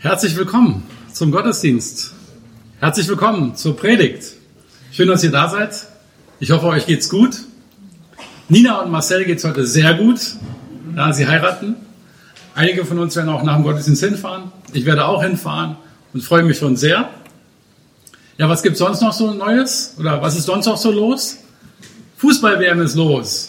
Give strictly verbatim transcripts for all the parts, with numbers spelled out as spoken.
Herzlich willkommen zum Gottesdienst. Herzlich willkommen zur Predigt. Schön, dass ihr da seid. Ich hoffe, euch geht's gut. Nina und Marcel geht's heute sehr gut. Ja, sie heiraten. Einige von uns werden auch nach dem Gottesdienst hinfahren. Ich werde auch hinfahren und freue mich schon sehr. Ja, was gibt's sonst noch so Neues? Oder was ist sonst noch so los? Fußball-W M ist los.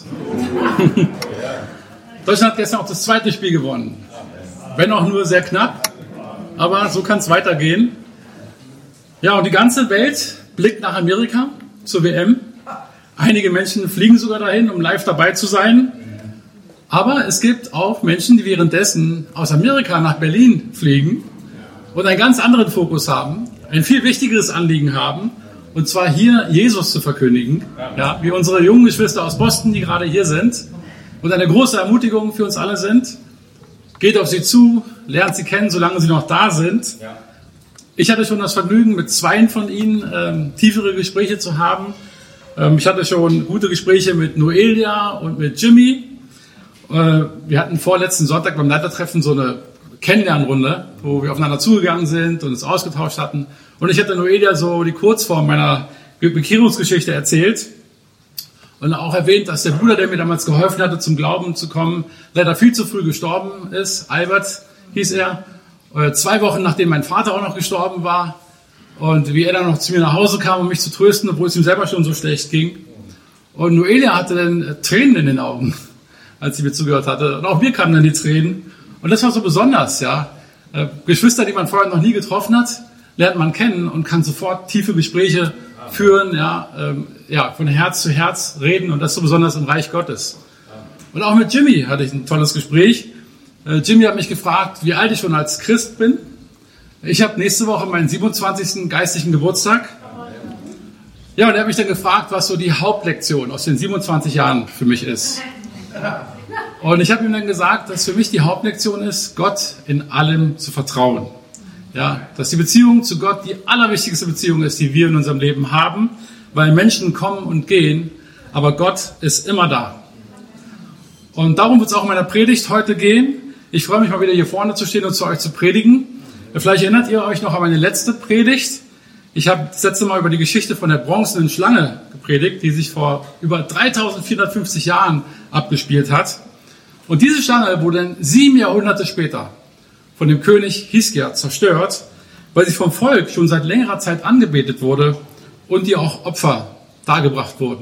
Deutschland hat gestern auch das zweite Spiel gewonnen. Wenn auch nur sehr knapp. Aber so kann es weitergehen. Ja, und die ganze Welt blickt nach Amerika zur W M. Einige Menschen fliegen sogar dahin, um live dabei zu sein. Aber es gibt auch Menschen, die währenddessen aus Amerika nach Berlin fliegen und einen ganz anderen Fokus haben, ein viel wichtigeres Anliegen haben, und zwar hier Jesus zu verkündigen. Ja, wie unsere jungen Geschwister aus Boston, die gerade hier sind und eine große Ermutigung für uns alle sind. Geht auf sie zu, lernt sie kennen, solange sie noch da sind. Ja. Ich hatte schon das Vergnügen, mit zweien von ihnen ähm, tiefere Gespräche zu haben. Ähm, ich hatte schon gute Gespräche mit Noelia und mit Jimmy. Äh, wir hatten vorletzten Sonntag beim Leitertreffen so eine Kennenlernrunde, wo wir aufeinander zugegangen sind und uns ausgetauscht hatten. Und ich hatte Noelia so die Kurzform meiner Bekehrungsgeschichte erzählt. Und auch erwähnt, dass der Bruder, der mir damals geholfen hatte, zum Glauben zu kommen, leider viel zu früh gestorben ist. Albert hieß er. Zwei Wochen nachdem mein Vater auch noch gestorben war. Und wie er dann noch zu mir nach Hause kam, um mich zu trösten, obwohl es ihm selber schon so schlecht ging. Und Noelia hatte dann Tränen in den Augen, als sie mir zugehört hatte. Und auch mir kamen dann die Tränen. Und das war so besonders, ja. Geschwister, die man vorher noch nie getroffen hat, lernt man kennen und kann sofort tiefe Gespräche führen, ja, ähm, ja, von Herz zu Herz reden, und das so besonders im Reich Gottes. Und auch mit Jimmy hatte ich ein tolles Gespräch. Äh, Jimmy hat mich gefragt, wie alt ich schon als Christ bin. Ich habe nächste Woche meinen siebenundzwanzigsten geistlichen Geburtstag. Ja, und er hat mich dann gefragt, was so die Hauptlektion aus den siebenundzwanzig Jahren für mich ist. Und ich habe ihm dann gesagt, dass für mich die Hauptlektion ist, Gott in allem zu vertrauen. Ja, dass die Beziehung zu Gott die allerwichtigste Beziehung ist, die wir in unserem Leben haben, weil Menschen kommen und gehen, aber Gott ist immer da. Und darum wird es auch in meiner Predigt heute gehen. Ich freue mich mal wieder hier vorne zu stehen und zu euch zu predigen. Vielleicht erinnert ihr euch noch an meine letzte Predigt. Ich habe das letzte Mal über die Geschichte von der bronzenen Schlange gepredigt, die sich vor über dreitausendvierhundertfünfzig Jahren abgespielt hat. Und diese Schlange wurde dann sieben Jahrhunderte später von dem König Hiskia zerstört, weil sie vom Volk schon seit längerer Zeit angebetet wurde und ihr auch Opfer dargebracht wurden.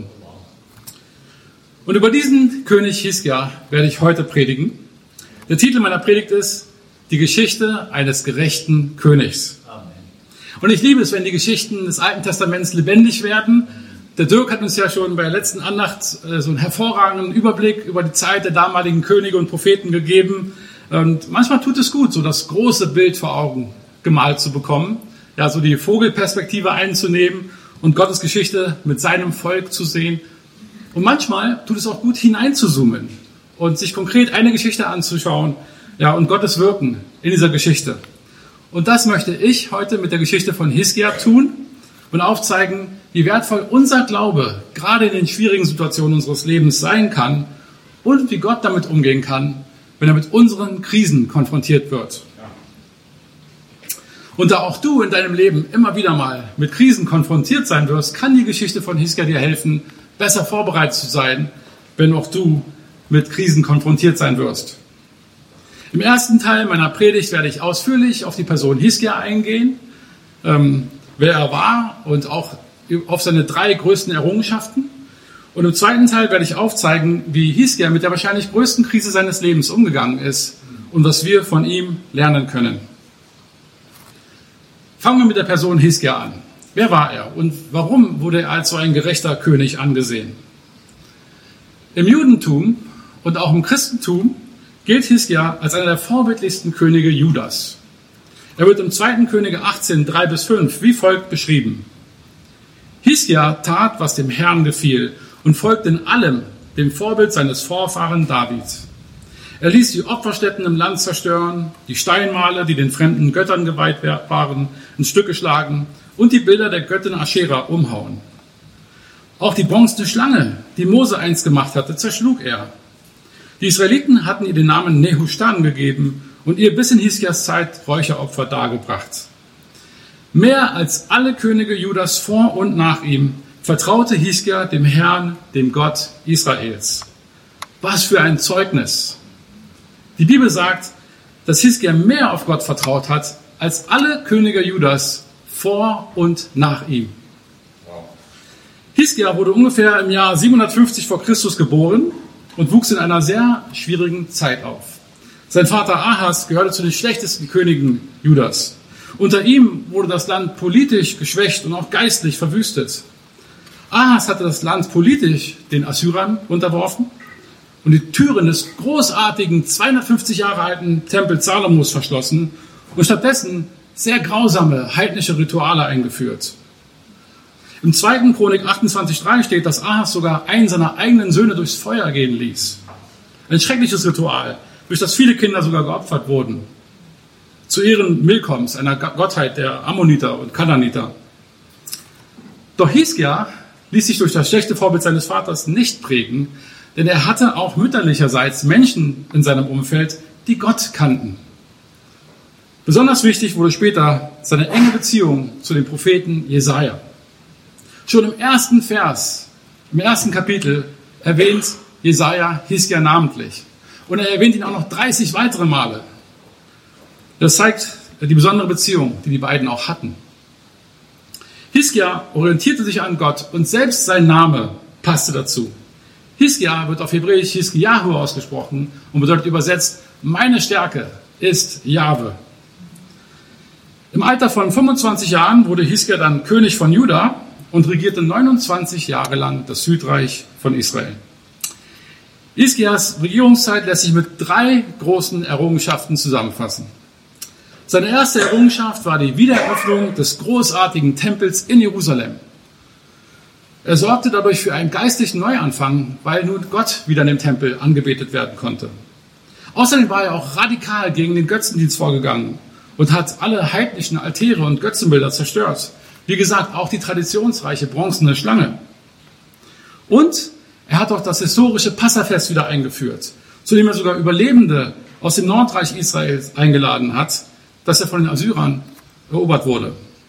Und über diesen König Hiskia werde ich heute predigen. Der Titel meiner Predigt ist Die Geschichte eines gerechten Königs. Und ich liebe es, wenn die Geschichten des Alten Testaments lebendig werden. Der Dirk hat uns ja schon bei der letzten Andacht so einen hervorragenden Überblick über die Zeit der damaligen Könige und Propheten gegeben. Und manchmal tut es gut, so das große Bild vor Augen gemalt zu bekommen, ja, so die Vogelperspektive einzunehmen und Gottes Geschichte mit seinem Volk zu sehen. Und manchmal tut es auch gut, hineinzuzoomen und sich konkret eine Geschichte anzuschauen, ja, und Gottes Wirken in dieser Geschichte. Und das möchte ich heute mit der Geschichte von Hiskia tun und aufzeigen, wie wertvoll unser Glaube gerade in den schwierigen Situationen unseres Lebens sein kann und wie Gott damit umgehen kann, wenn er mit unseren Krisen konfrontiert wird. Und da auch du in deinem Leben immer wieder mal mit Krisen konfrontiert sein wirst, kann die Geschichte von Hiskia dir helfen, besser vorbereitet zu sein, wenn auch du mit Krisen konfrontiert sein wirst. Im ersten Teil meiner Predigt werde ich ausführlich auf die Person Hiskia eingehen, ähm, wer er war und auch auf seine drei größten Errungenschaften. Und im zweiten Teil werde ich aufzeigen, wie Hiskia mit der wahrscheinlich größten Krise seines Lebens umgegangen ist und was wir von ihm lernen können. Fangen wir mit der Person Hiskia an. Wer war er und warum wurde er als so ein gerechter König angesehen? Im Judentum und auch im Christentum gilt Hiskia als einer der vorbildlichsten Könige Judas. Er wird im zweiten Könige achtzehn, drei bis fünf wie folgt beschrieben. Hiskia tat, was dem Herrn gefiel, und folgte in allem dem Vorbild seines Vorfahren David. Er ließ die Opferstätten im Land zerstören, die Steinmale, die den fremden Göttern geweiht waren, in Stücke schlagen und die Bilder der Göttin Aschera umhauen. Auch die bronzene Schlange, die Mose einst gemacht hatte, zerschlug er. Die Israeliten hatten ihr den Namen Nehushtan gegeben und ihr bis in Hiskias Zeit Räucheropfer dargebracht. Mehr als alle Könige Judas vor und nach ihm vertraute Hiskia dem Herrn, dem Gott Israels. Was für ein Zeugnis! Die Bibel sagt, dass Hiskia mehr auf Gott vertraut hat als alle Könige Judas vor und nach ihm. Hiskia wurde ungefähr im Jahr siebenhundertfünfzig vor Christus geboren und wuchs in einer sehr schwierigen Zeit auf. Sein Vater Ahas gehörte zu den schlechtesten Königen Judas. Unter ihm wurde das Land politisch geschwächt und auch geistlich verwüstet. Ahas hatte das Land politisch den Assyrern unterworfen und die Türen des großartigen, zweihundertfünfzig Jahre alten Tempels Salomos verschlossen und stattdessen sehr grausame heidnische Rituale eingeführt. Im zweiten Chronik achtundzwanzig Komma drei steht, dass Ahas sogar einen seiner eigenen Söhne durchs Feuer gehen ließ. Ein schreckliches Ritual, durch das viele Kinder sogar geopfert wurden. Zu Ehren Milkoms, einer Gottheit der Ammoniter und Kananiter. Doch Hiskia ließ sich durch das schlechte Vorbild seines Vaters nicht prägen, denn er hatte auch mütterlicherseits Menschen in seinem Umfeld, die Gott kannten. Besonders wichtig wurde später seine enge Beziehung zu dem Propheten Jesaja. Schon im ersten Vers, im ersten Kapitel, erwähnt Jesaja Hiskia namentlich. Und er erwähnt ihn auch noch dreißig weitere Male. Das zeigt die besondere Beziehung, die die beiden auch hatten. Hiskia orientierte sich an Gott und selbst sein Name passte dazu. Hiskia wird auf Hebräisch Hiskiyahu ausgesprochen und bedeutet übersetzt, meine Stärke ist Jahwe. Im Alter von fünfundzwanzig Jahren wurde Hiskia dann König von Juda und regierte neunundzwanzig Jahre lang das Südreich von Israel. Hiskias Regierungszeit lässt sich mit drei großen Errungenschaften zusammenfassen. Seine erste Errungenschaft war die Wiedereröffnung des großartigen Tempels in Jerusalem. Er sorgte dadurch für einen geistlichen Neuanfang, weil nun Gott wieder in dem Tempel angebetet werden konnte. Außerdem war er auch radikal gegen den Götzendienst vorgegangen und hat alle heidnischen Altäre und Götzenbilder zerstört. Wie gesagt, auch die traditionsreiche bronzene Schlange. Und er hat auch das historische Passafest wieder eingeführt, zu dem er sogar Überlebende aus dem Nordreich Israels eingeladen hat, dass er von den Assyrern erobert wurde.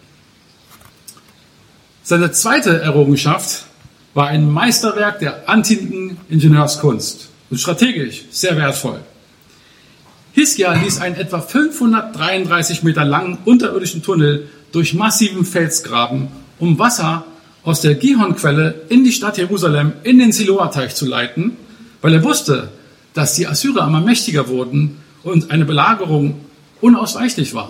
Seine zweite Errungenschaft war ein Meisterwerk der antiken Ingenieurskunst und strategisch sehr wertvoll. Hiskia ließ einen etwa fünfhundertdreiunddreißig Meter langen unterirdischen Tunnel durch massiven Fels graben, um Wasser aus der Gihon-Quelle in die Stadt Jerusalem in den Siloa-Teich zu leiten, weil er wusste, dass die Assyrer immer mächtiger wurden und eine Belagerung unausweichlich war.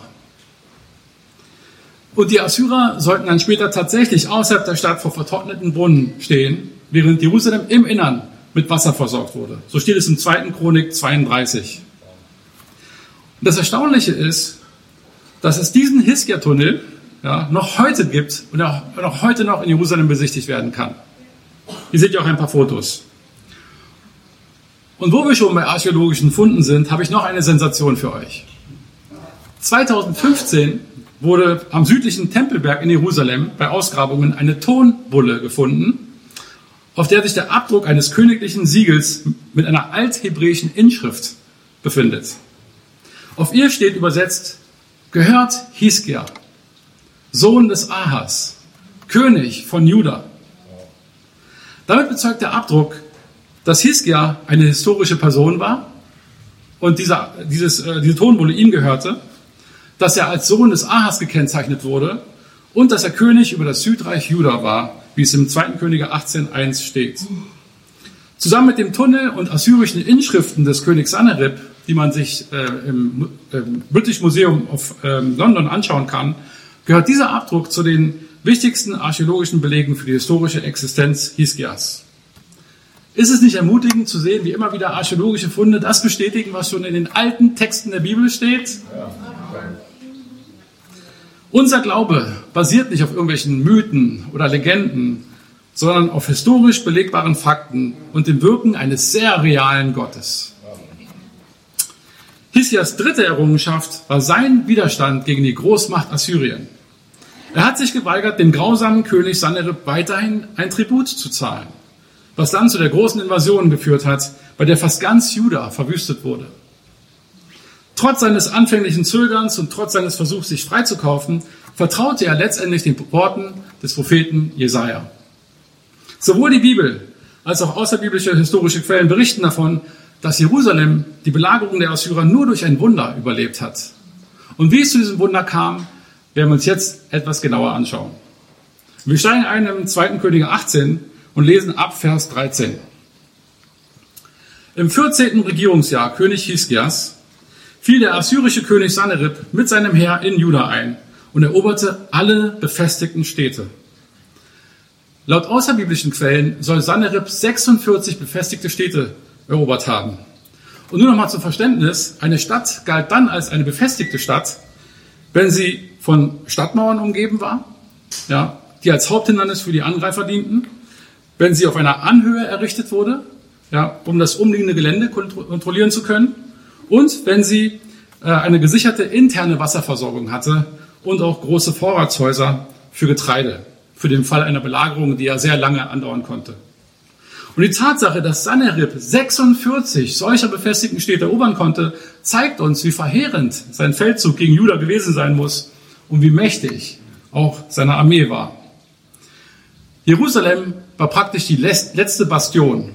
Und die Assyrer sollten dann später tatsächlich außerhalb der Stadt vor vertrockneten Brunnen stehen, während Jerusalem im Innern mit Wasser versorgt wurde. So steht es im zweiten Chronik zweiunddreißig. Und das Erstaunliche ist, dass es diesen Hiskia-Tunnel ja, noch heute gibt und auch, auch heute noch in Jerusalem besichtigt werden kann. Hier seht ihr auch ein paar Fotos. Und wo wir schon bei archäologischen Funden sind, habe ich noch eine Sensation für euch. zweitausendfünfzehn wurde am südlichen Tempelberg in Jerusalem bei Ausgrabungen eine Tonbulle gefunden, auf der sich der Abdruck eines königlichen Siegels mit einer althebräischen Inschrift befindet. Auf ihr steht übersetzt, gehört Hiskia, Sohn des Ahas, König von Juda. Damit bezeugt der Abdruck, dass Hiskia eine historische Person war und dieser, dieses, äh, diese Tonbulle ihm gehörte, dass er als Sohn des Ahas gekennzeichnet wurde und dass er König über das Südreich Juda war, wie es im zweiten Könige achtzehn eins steht. Zusammen mit dem Tunnel und assyrischen Inschriften des Königs Sanherib, die man sich äh, im, im British Museum of äh, London anschauen kann, gehört dieser Abdruck zu den wichtigsten archäologischen Belegen für die historische Existenz Hiskias. Ist es nicht ermutigend zu sehen, wie immer wieder archäologische Funde das bestätigen, was schon in den alten Texten der Bibel steht? Ja. Unser Glaube basiert nicht auf irgendwelchen Mythen oder Legenden, sondern auf historisch belegbaren Fakten und dem Wirken eines sehr realen Gottes. Hiskias dritte Errungenschaft war sein Widerstand gegen die Großmacht Assyrien. Er hat sich geweigert, dem grausamen König Sanherib weiterhin ein Tribut zu zahlen, was dann zu der großen Invasion geführt hat, bei der fast ganz Juda verwüstet wurde. Trotz seines anfänglichen Zögerns und trotz seines Versuchs, sich freizukaufen, vertraute er letztendlich den Worten des Propheten Jesaja. Sowohl die Bibel als auch außerbiblische historische Quellen berichten davon, dass Jerusalem die Belagerung der Assyrer nur durch ein Wunder überlebt hat. Und wie es zu diesem Wunder kam, werden wir uns jetzt etwas genauer anschauen. Wir steigen ein im zweiten Könige achtzehn und lesen ab Vers dreizehn. Im vierzehnten Regierungsjahr König Hiskias fiel der assyrische König Sanherib mit seinem Heer in Juda ein und eroberte alle befestigten Städte. Laut außerbiblischen Quellen soll Sanherib sechsundvierzig befestigte Städte erobert haben. Und nur noch mal zum Verständnis, eine Stadt galt dann als eine befestigte Stadt, wenn sie von Stadtmauern umgeben war, ja, die als Haupthindernis für die Angreifer dienten, wenn sie auf einer Anhöhe errichtet wurde, ja, um das umliegende Gelände kontrollieren zu können, und wenn sie äh, eine gesicherte interne Wasserversorgung hatte und auch große Vorratshäuser für Getreide, für den Fall einer Belagerung, die ja sehr lange andauern konnte. Und die Tatsache, dass Sanherib sechsundvierzig solcher befestigten Städte erobern konnte, zeigt uns, wie verheerend sein Feldzug gegen Juda gewesen sein muss und wie mächtig auch seine Armee war. Jerusalem war praktisch die letzte Bastion.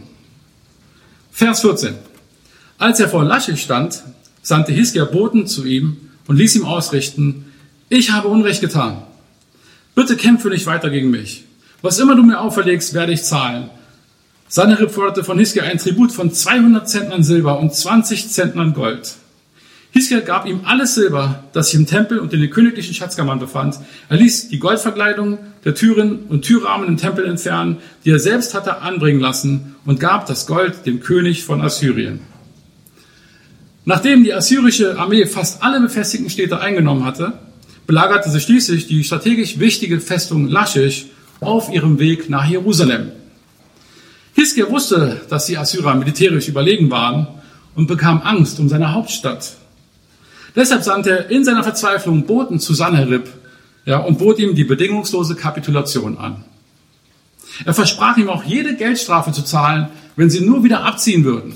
Vers vierzehn. Als er vor Lachisch stand, sandte Hiskia Boten zu ihm und ließ ihm ausrichten: Ich habe Unrecht getan. Bitte kämpfe nicht weiter gegen mich. Was immer du mir auferlegst, werde ich zahlen. Sanherib forderte von Hiskia einen Tribut von zweihundert Zentnern Silber und zwanzig Zentnern Gold. Hiskia gab ihm alles Silber, das sich im Tempel und in den königlichen Schatzkammern befand. Er ließ die Goldverkleidung der Türen und Türrahmen im Tempel entfernen, die er selbst hatte anbringen lassen, und gab das Gold dem König von Assyrien. Nachdem die assyrische Armee fast alle befestigten Städte eingenommen hatte, belagerte sie schließlich die strategisch wichtige Festung Lachisch auf ihrem Weg nach Jerusalem. Hiskia wusste, dass die Assyrer militärisch überlegen waren und bekam Angst um seine Hauptstadt. Deshalb sandte er in seiner Verzweiflung Boten zu Sanherib, ja, und bot ihm die bedingungslose Kapitulation an. Er versprach ihm auch jede Geldstrafe zu zahlen, wenn sie nur wieder abziehen würden.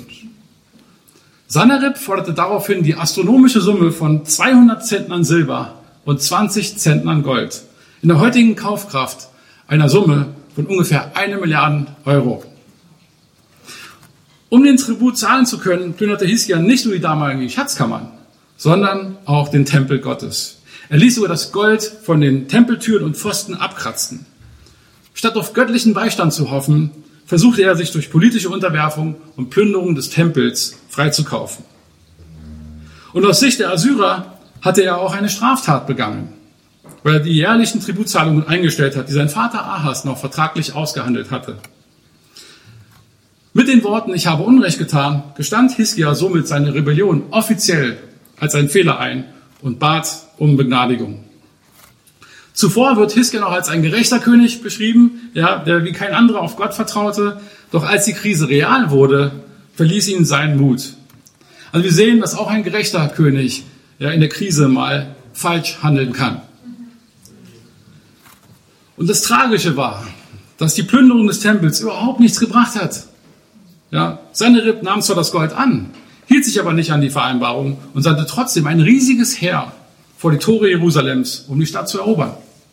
Sanherib forderte daraufhin die astronomische Summe von zweihundert Zentnern Silber und zwanzig Zentnern Gold, in der heutigen Kaufkraft einer Summe von ungefähr eine Milliarde Euro. Um den Tribut zahlen zu können, plünderte Hiskia nicht nur die damaligen Schatzkammern, sondern auch den Tempel Gottes. Er ließ sogar das Gold von den Tempeltüren und Pfosten abkratzen. Statt auf göttlichen Beistand zu hoffen, versuchte er, sich durch politische Unterwerfung und Plünderung des Tempels freizukaufen. Und aus Sicht der Assyrer hatte er auch eine Straftat begangen, weil er die jährlichen Tributzahlungen eingestellt hat, die sein Vater Ahas noch vertraglich ausgehandelt hatte. Mit den Worten: Ich habe Unrecht getan, gestand Hiskia somit seine Rebellion offiziell als einen Fehler ein und bat um Begnadigung. Zuvor wird Hiskia noch als ein gerechter König beschrieben, ja, der wie kein anderer auf Gott vertraute. Doch als die Krise real wurde, verließ ihn sein Mut. Also wir sehen, dass auch ein gerechter König, ja, in der Krise mal falsch handeln kann. Und das Tragische war, dass die Plünderung des Tempels überhaupt nichts gebracht hat. Ja, Sanherib nahm zwar das Gold an, hielt sich aber nicht an die Vereinbarung und sandte trotzdem ein riesiges Heer vor die Tore Jerusalems, um die Stadt zu erobern.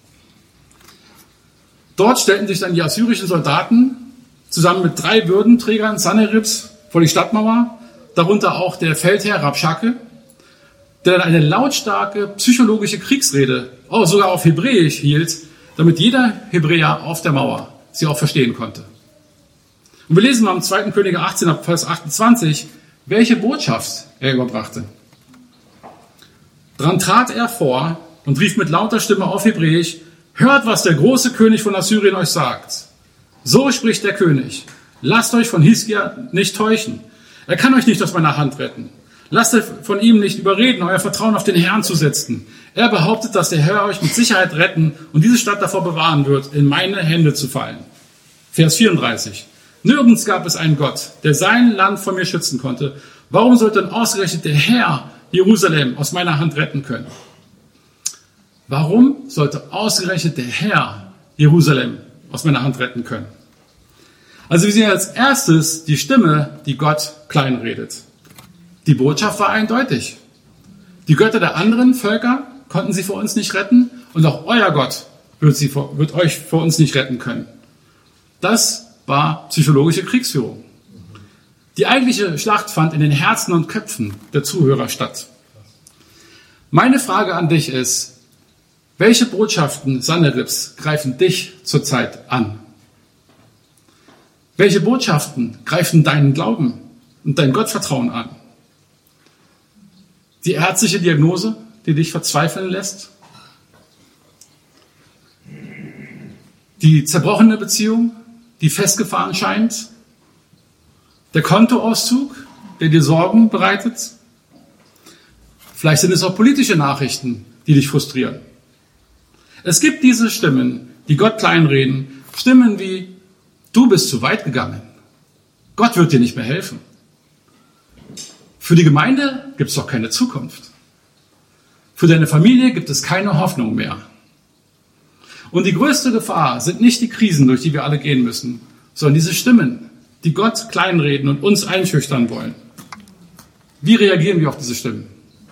Dort stellten sich dann die assyrischen Soldaten zusammen mit drei Würdenträgern Sanheribs vor die Stadtmauer, darunter auch der Feldherr Rabschake, der dann eine lautstarke psychologische Kriegsrede, oh, sogar auf Hebräisch hielt, damit jeder Hebräer auf der Mauer sie auch verstehen konnte. Und wir lesen mal im zweiten Könige achtzehn, Vers achtundzwanzig, welche Botschaft er überbrachte. Dran trat er vor und rief mit lauter Stimme auf Hebräisch: Hört, was der große König von Assyrien euch sagt. So spricht der König: Lasst euch von Hiskia nicht täuschen. Er kann euch nicht aus meiner Hand retten. Lasst euch von ihm nicht überreden, euer Vertrauen auf den Herrn zu setzen. Er behauptet, dass der Herr euch mit Sicherheit retten und diese Stadt davor bewahren wird, in meine Hände zu fallen. Vers vierunddreißig. Nirgends gab es einen Gott, der sein Land von mir schützen konnte. Warum sollte dann ausgerechnet der Herr Jerusalem aus meiner Hand retten können? Warum sollte ausgerechnet der Herr Jerusalem aus meiner Hand retten können? Also wir sehen als erstes die Stimme, die Gott kleinredet. Die Botschaft war eindeutig. Die Götter der anderen Völker konnten sie vor uns nicht retten und auch euer Gott wird, sie vor, wird euch vor uns nicht retten können. Das war psychologische Kriegsführung. Die eigentliche Schlacht fand in den Herzen und Köpfen der Zuhörer statt. Meine Frage an dich ist, welche Botschaften Sanheribs greifen dich zurzeit an? Welche Botschaften greifen deinen Glauben und dein Gottvertrauen an? Die ärztliche Diagnose, die dich verzweifeln lässt? Die zerbrochene Beziehung, die festgefahren scheint? Der Kontoauszug, der dir Sorgen bereitet? Vielleicht sind es auch politische Nachrichten, die dich frustrieren. Es gibt diese Stimmen, die Gott kleinreden, Stimmen wie, du bist zu weit gegangen. Gott wird dir nicht mehr helfen. Für die Gemeinde gibt es doch keine Zukunft. Für deine Familie gibt es keine Hoffnung mehr. Und die größte Gefahr sind nicht die Krisen, durch die wir alle gehen müssen, sondern diese Stimmen, die Gott kleinreden und uns einschüchtern wollen. Wie reagieren wir auf diese Stimmen?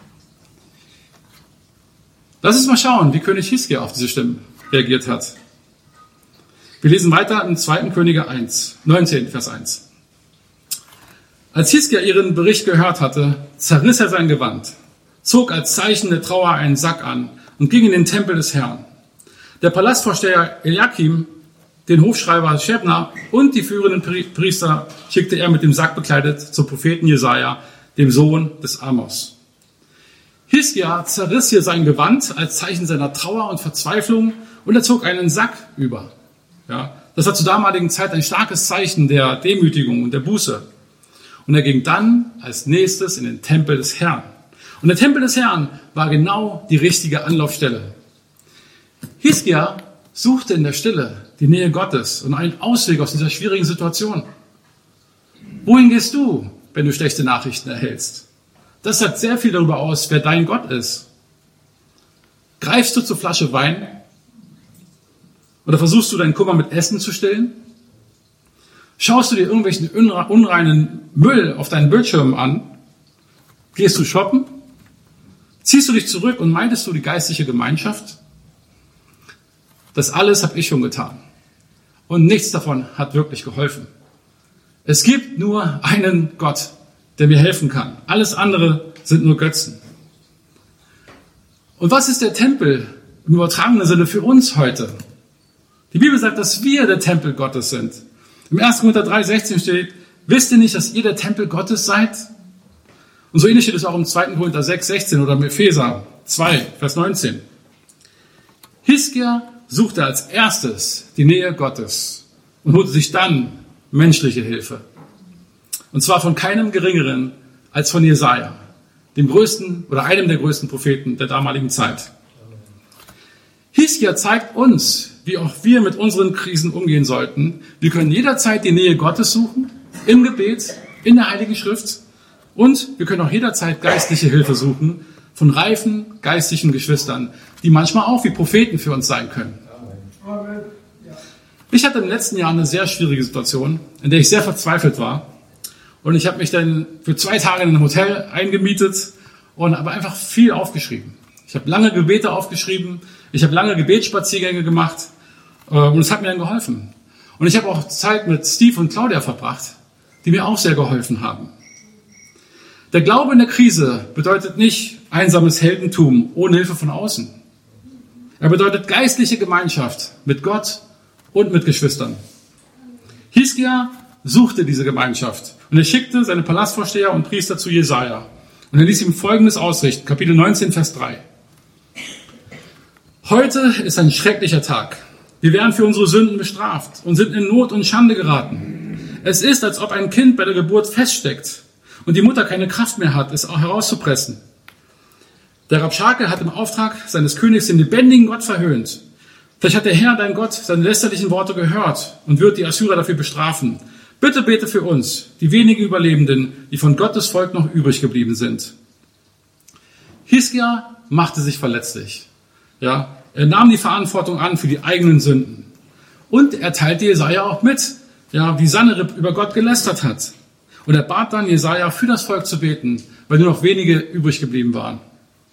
Lass uns mal schauen, wie König Hiskia auf diese Stimmen reagiert hat. Wir lesen weiter in zweiten Könige eins, neunzehn, Vers eins. Als Hiskia ihren Bericht gehört hatte, zerriss er sein Gewand, zog als Zeichen der Trauer einen Sack an und ging in den Tempel des Herrn. Der Palastvorsteher Eliakim, den Hofschreiber Schebna und die führenden Priester schickte er mit dem Sack bekleidet zum Propheten Jesaja, dem Sohn des Amos. Hiskia zerriss hier sein Gewand als Zeichen seiner Trauer und Verzweiflung und er zog einen Sack über. Ja, das war zur damaligen Zeit ein starkes Zeichen der Demütigung und der Buße. Und er ging dann als nächstes in den Tempel des Herrn. Und der Tempel des Herrn war genau die richtige Anlaufstelle. Hiskia suchte in der Stille die Nähe Gottes und einen Ausweg aus dieser schwierigen Situation. Wohin gehst du, wenn du schlechte Nachrichten erhältst? Das sagt sehr viel darüber aus, wer dein Gott ist. Greifst du zur Flasche Wein? Oder versuchst du deinen Kummer mit Essen zu stillen? Schaust du dir irgendwelchen unreinen Müll auf deinen Bildschirm an? Gehst du shoppen? Ziehst du dich zurück und meidest du die geistliche Gemeinschaft? Das alles habe ich schon getan. Und nichts davon hat wirklich geholfen. Es gibt nur einen Gott, der mir helfen kann. Alles andere sind nur Götzen. Und was ist der Tempel im übertragenen Sinne für uns heute? Die Bibel sagt, dass wir der Tempel Gottes sind. Im ersten Korinther drei, sechzehn steht, wisst ihr nicht, dass ihr der Tempel Gottes seid? Und so ähnlich steht es auch im zweiten Korinther sechs, sechzehn oder im Epheser zwei, Vers neunzehn. Hiskia suchte als erstes die Nähe Gottes und holte sich dann menschliche Hilfe. Und zwar von keinem Geringeren als von Jesaja, dem größten oder einem der größten Propheten der damaligen Zeit. Hiskia zeigt uns, wie auch wir mit unseren Krisen umgehen sollten. Wir können jederzeit die Nähe Gottes suchen, im Gebet, in der Heiligen Schrift. Und wir können auch jederzeit geistliche Hilfe suchen von reifen, geistlichen Geschwistern, die manchmal auch wie Propheten für uns sein können. Ich hatte im letzten Jahr eine sehr schwierige Situation, in der ich sehr verzweifelt war. Und ich habe mich dann für zwei Tage in ein Hotel eingemietet und habe einfach viel aufgeschrieben. Ich habe lange Gebete aufgeschrieben, ich habe lange Gebetsspaziergänge gemacht und es hat mir dann geholfen. Und ich habe auch Zeit mit Steve und Claudia verbracht, die mir auch sehr geholfen haben. Der Glaube in der Krise bedeutet nicht einsames Heldentum ohne Hilfe von außen. Er bedeutet geistliche Gemeinschaft mit Gott und mit Geschwistern. Hiskia suchte diese Gemeinschaft und er schickte seine Palastvorsteher und Priester zu Jesaja. Und er ließ ihm Folgendes ausrichten, Kapitel neunzehn, Vers drei. Heute ist ein schrecklicher Tag. Wir werden für unsere Sünden bestraft und sind in Not und Schande geraten. Es ist, als ob ein Kind bei der Geburt feststeckt und die Mutter keine Kraft mehr hat, es auch herauszupressen. Der Rabschake hat im Auftrag seines Königs den lebendigen Gott verhöhnt. Vielleicht hat der Herr, dein Gott, seine lästerlichen Worte gehört und wird die Assyrer dafür bestrafen. Bitte bete für uns, die wenigen Überlebenden, die von Gottes Volk noch übrig geblieben sind. Hiskia machte sich verletzlich. Ja, er nahm die Verantwortung an für die eigenen Sünden. Und er teilte Jesaja auch mit, ja, wie Sanherib über Gott gelästert hat. Und er bat dann Jesaja, für das Volk zu beten, weil nur noch wenige übrig geblieben waren.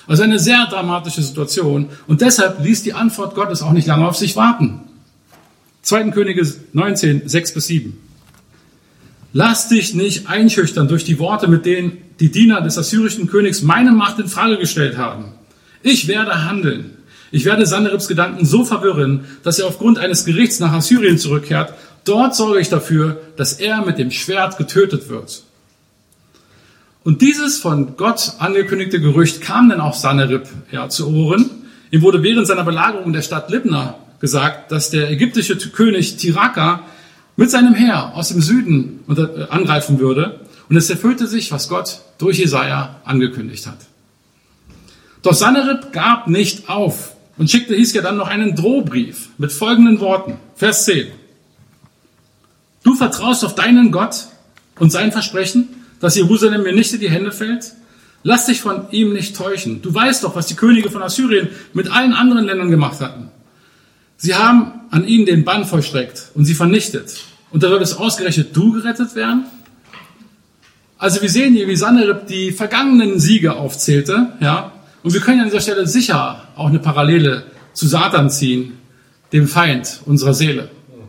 Also eine sehr dramatische Situation. Und deshalb ließ die Antwort Gottes auch nicht lange auf sich warten. zweiter Könige neunzehn, sechs bis sieben. Lass dich nicht einschüchtern durch die Worte, mit denen die Diener des assyrischen Königs meine Macht in Frage gestellt haben. Ich werde handeln. Ich werde Sanheribs Gedanken so verwirren, dass er aufgrund eines Gerichts nach Assyrien zurückkehrt. Dort sorge ich dafür, dass er mit dem Schwert getötet wird. Und dieses von Gott angekündigte Gerücht kam dann auch Sanherib ja, zu Ohren. Ihm wurde während seiner Belagerung der Stadt Libna gesagt, dass der ägyptische König Tiraka mit seinem Heer aus dem Süden angreifen würde. Und es erfüllte sich, was Gott durch Jesaja angekündigt hat. Doch Sanherib gab nicht auf und schickte Hiskia dann noch einen Drohbrief mit folgenden Worten. Vers zehn. Du vertraust auf deinen Gott und sein Versprechen, dass Jerusalem mir nicht in die Hände fällt? Lass dich von ihm nicht täuschen. Du weißt doch, was die Könige von Assyrien mit allen anderen Ländern gemacht hatten. Sie haben an ihnen den Bann vollstreckt und sie vernichtet. Und da soll es ausgerechnet du gerettet werden? Also wir sehen hier, wie Sanherib die vergangenen Siege aufzählte, ja. Und wir können an dieser Stelle sicher auch eine Parallele zu Satan ziehen, dem Feind unserer Seele.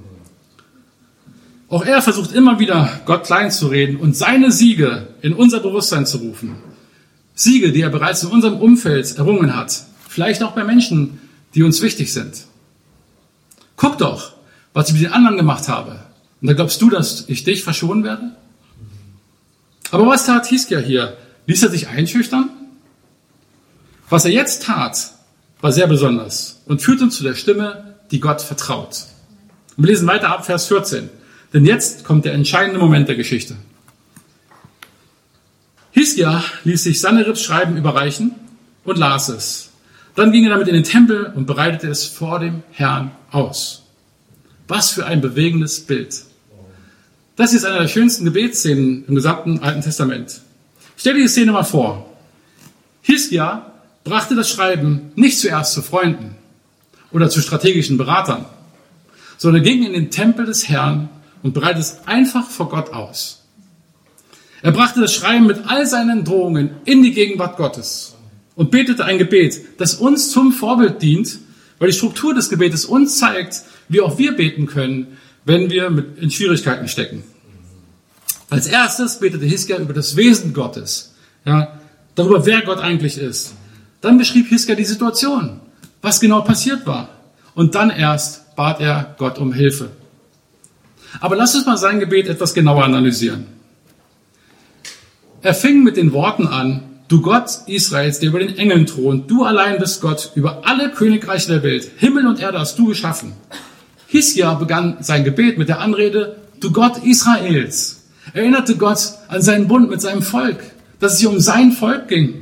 Auch er versucht immer wieder, Gott klein zu reden und seine Siege in unser Bewusstsein zu rufen. Siege, die er bereits in unserem Umfeld errungen hat. Vielleicht auch bei Menschen, die uns wichtig sind. Guck doch, was ich mit den anderen gemacht habe. Und da glaubst du, dass ich dich verschonen werde? Aber was tat Hiskia hier? Ließ er sich einschüchtern? Was er jetzt tat, war sehr besonders und führt uns zu der Stimme, die Gott vertraut. Und wir lesen weiter ab Vers vierzehn. Denn jetzt kommt der entscheidende Moment der Geschichte. Hiskia ließ sich Sanheribs Schreiben überreichen und las es. Dann ging er damit in den Tempel und bereitete es vor dem Herrn aus. Was für ein bewegendes Bild. Das ist eine der schönsten Gebetsszenen im gesamten Alten Testament. Stell dir die Szene mal vor. Hiskia brachte das Schreiben nicht zuerst zu Freunden oder zu strategischen Beratern, sondern ging in den Tempel des Herrn und bereitete es einfach vor Gott aus. Er brachte das Schreiben mit all seinen Drohungen in die Gegenwart Gottes und betete ein Gebet, das uns zum Vorbild dient, weil die Struktur des Gebetes uns zeigt, wie auch wir beten können, wenn wir mit in Schwierigkeiten stecken. Als erstes betete Hiskia über das Wesen Gottes, ja, darüber, wer Gott eigentlich ist. Dann beschrieb Hiskia die Situation, was genau passiert war. Und dann erst bat er Gott um Hilfe. Aber lass uns mal sein Gebet etwas genauer analysieren. Er fing mit den Worten an, du Gott Israels, der über den Engeln thront, du allein bist Gott über alle Königreiche der Welt. Himmel und Erde hast du geschaffen. Hiskia begann sein Gebet mit der Anrede, du Gott Israels. Er erinnerte Gott an seinen Bund mit seinem Volk, dass es hier um sein Volk ging.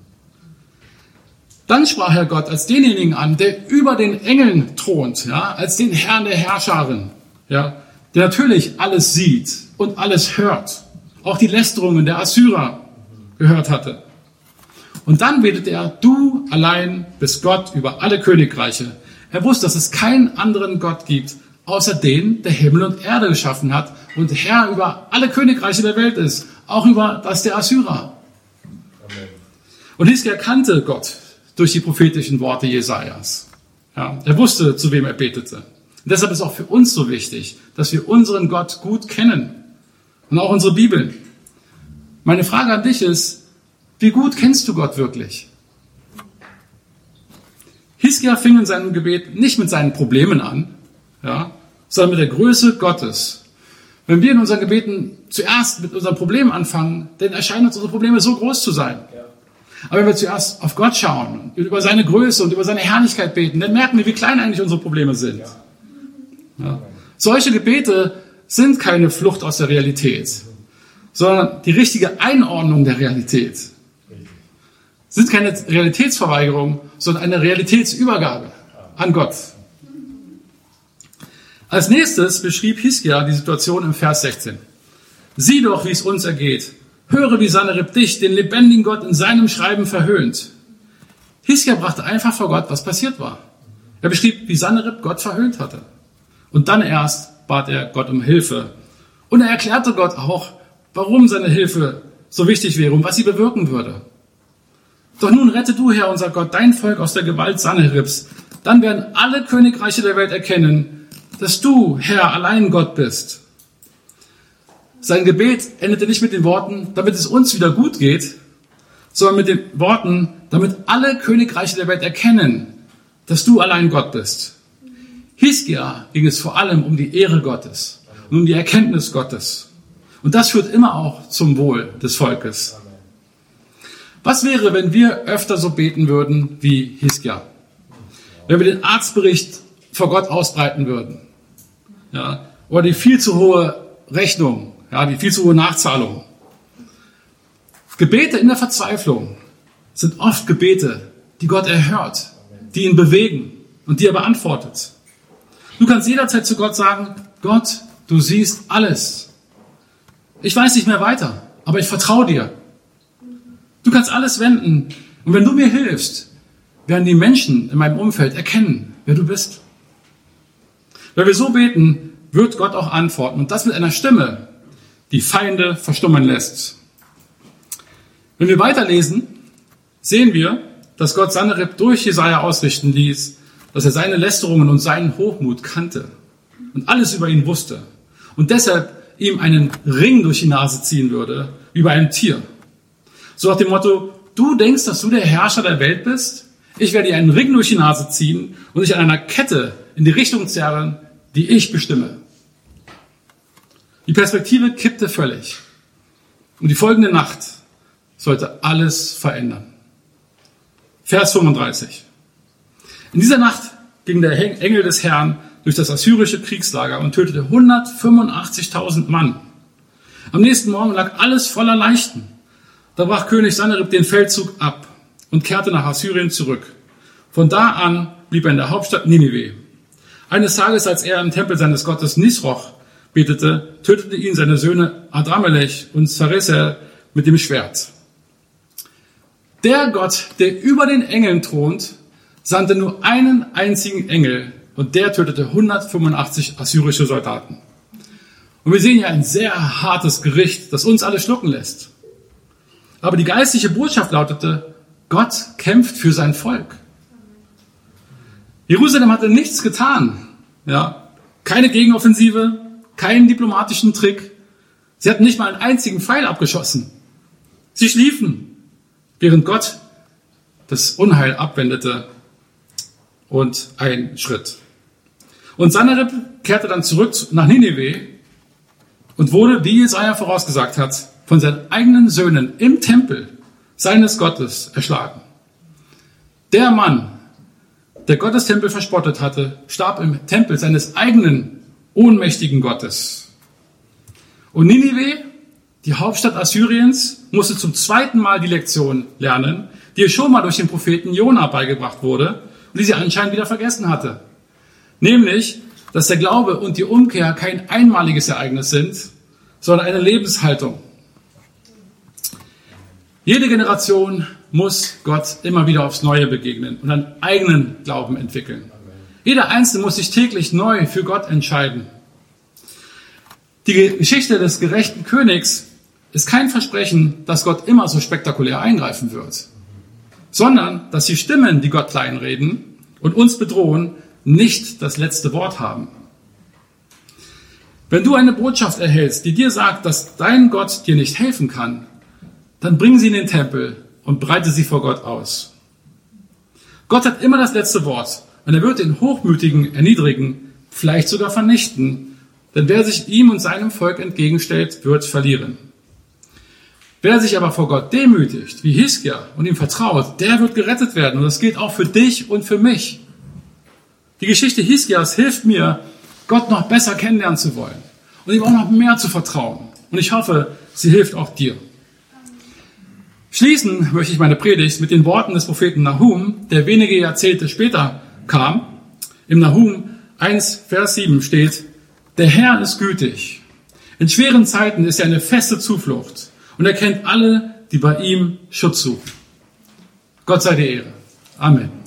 Dann sprach er Gott als denjenigen an, der über den Engeln thront, ja, als den Herrn der Herrscharen, ja, der natürlich alles sieht und alles hört, auch die Lästerungen der Assyrer gehört hatte. Und dann betete er, du allein bist Gott über alle Königreiche. Er wusste, dass es keinen anderen Gott gibt, außer den, der Himmel und Erde geschaffen hat und Herr über alle Königreiche der Welt ist, auch über das der Assyrer. Amen. Und Hiskia kannte Gott durch die prophetischen Worte Jesajas. Ja, er wusste, zu wem er betete. Und deshalb ist auch für uns so wichtig, dass wir unseren Gott gut kennen und auch unsere Bibeln. Meine Frage an dich ist, wie gut kennst du Gott wirklich? Hiskia fing in seinem Gebet nicht mit seinen Problemen an, ja, sondern mit der Größe Gottes. Wenn wir in unseren Gebeten zuerst mit unseren Problemen anfangen, dann erscheinen uns unsere Probleme so groß zu sein. Aber wenn wir zuerst auf Gott schauen, über seine Größe und über seine Herrlichkeit beten, dann merken wir, wie klein eigentlich unsere Probleme sind. Ja. Solche Gebete sind keine Flucht aus der Realität, sondern die richtige Einordnung der Realität. Sind keine Realitätsverweigerung, sondern eine Realitätsübergabe an Gott. Als nächstes beschrieb Hiskia die Situation im Vers sechzehn. Sieh doch, wie es uns ergeht. Höre, wie Sanherib dich, den lebendigen Gott, in seinem Schreiben verhöhnt. Hiskia brachte einfach vor Gott, was passiert war. Er beschrieb, wie Sanherib Gott verhöhnt hatte. Und dann erst bat er Gott um Hilfe. Und er erklärte Gott auch, warum seine Hilfe so wichtig wäre und was sie bewirken würde. Doch nun rette du, Herr, unser Gott, dein Volk aus der Gewalt Sanheribs. Dann werden alle Königreiche der Welt erkennen, dass du, Herr, allein Gott bist. Sein Gebet endete nicht mit den Worten, damit es uns wieder gut geht, sondern mit den Worten, damit alle Königreiche der Welt erkennen, dass du allein Gott bist. Hiskia ging es vor allem um die Ehre Gottes und um die Erkenntnis Gottes. Und das führt immer auch zum Wohl des Volkes. Was wäre, wenn wir öfter so beten würden wie Hiskia? Wenn wir den Arztbericht vor Gott ausbreiten würden? Ja, oder die viel zu hohe Rechnung, ja, die viel zu hohe Nachzahlung. Gebete in der Verzweiflung sind oft Gebete, die Gott erhört, die ihn bewegen und die er beantwortet. Du kannst jederzeit zu Gott sagen, Gott, du siehst alles. Ich weiß nicht mehr weiter, aber ich vertraue dir. Du kannst alles wenden. Und wenn du mir hilfst, werden die Menschen in meinem Umfeld erkennen, wer du bist. Wenn wir so beten, wird Gott auch antworten. Und das mit einer Stimme, die Feinde verstummen lässt. Wenn wir weiterlesen, sehen wir, dass Gott Sanherib durch Jesaja ausrichten ließ, dass er seine Lästerungen und seinen Hochmut kannte und alles über ihn wusste und deshalb ihm einen Ring durch die Nase ziehen würde, wie bei einem Tier. So nach dem Motto, du denkst, dass du der Herrscher der Welt bist? Ich werde dir einen Ring durch die Nase ziehen und dich an einer Kette in die Richtung zerren, die ich bestimme. Die Perspektive kippte völlig. Und die folgende Nacht sollte alles verändern. Vers fünfunddreißig. In dieser Nacht ging der Engel des Herrn durch das assyrische Kriegslager und tötete hundertfünfundachtzigtausend Mann. Am nächsten Morgen lag alles voller Leichen. Da brach König Sanherib den Feldzug ab und kehrte nach Assyrien zurück. Von da an blieb er in der Hauptstadt Ninive. Eines Tages, als er im Tempel seines Gottes Nisroch betete, tötete ihn seine Söhne Adramelech und Sarezer mit dem Schwert. Der Gott, der über den Engeln thront, sandte nur einen einzigen Engel und der tötete hundertfünfundachtzig assyrische Soldaten. Und wir sehen hier ein sehr hartes Gericht, das uns alle schlucken lässt. Aber die geistliche Botschaft lautete, Gott kämpft für sein Volk. Jerusalem hatte nichts getan. Ja, keine Gegenoffensive, keinen diplomatischen Trick. Sie hatten nicht mal einen einzigen Pfeil abgeschossen. Sie schliefen, während Gott das Unheil abwendete und ein Schritt. Und Sanherib kehrte dann zurück nach Ninive und wurde, wie Jesaja vorausgesagt hat, von seinen eigenen Söhnen im Tempel seines Gottes erschlagen. Der Mann, der Gottes Tempel verspottet hatte, starb im Tempel seines eigenen ohnmächtigen Gottes. Und Ninive, die Hauptstadt Assyriens, musste zum zweiten Mal die Lektion lernen, die ihr schon mal durch den Propheten Jona beigebracht wurde und die sie anscheinend wieder vergessen hatte. Nämlich, dass der Glaube und die Umkehr kein einmaliges Ereignis sind, sondern eine Lebenshaltung. Jede Generation muss Gott immer wieder aufs Neue begegnen und einen eigenen Glauben entwickeln. Jeder Einzelne muss sich täglich neu für Gott entscheiden. Die Geschichte des gerechten Königs ist kein Versprechen, dass Gott immer so spektakulär eingreifen wird, sondern dass die Stimmen, die Gott kleinreden und uns bedrohen, nicht das letzte Wort haben. Wenn du eine Botschaft erhältst, die dir sagt, dass dein Gott dir nicht helfen kann, dann bring sie in den Tempel und breite sie vor Gott aus. Gott hat immer das letzte Wort und er wird den Hochmütigen erniedrigen, vielleicht sogar vernichten, denn wer sich ihm und seinem Volk entgegenstellt, wird verlieren. Wer sich aber vor Gott demütigt, wie Hiskia, und ihm vertraut, der wird gerettet werden. Und das gilt auch für dich und für mich. Die Geschichte Hiskias hilft mir, Gott noch besser kennenlernen zu wollen und ihm auch noch mehr zu vertrauen. Und ich hoffe, sie hilft auch dir. Schließen möchte ich meine Predigt mit den Worten des Propheten Nahum, der wenige Jahrzehnte später kam. Im Nahum eins, Vers sieben steht, der Herr ist gütig. In schweren Zeiten ist er eine feste Zuflucht und er kennt alle, die bei ihm Schutz suchen. Gott sei die Ehre. Amen.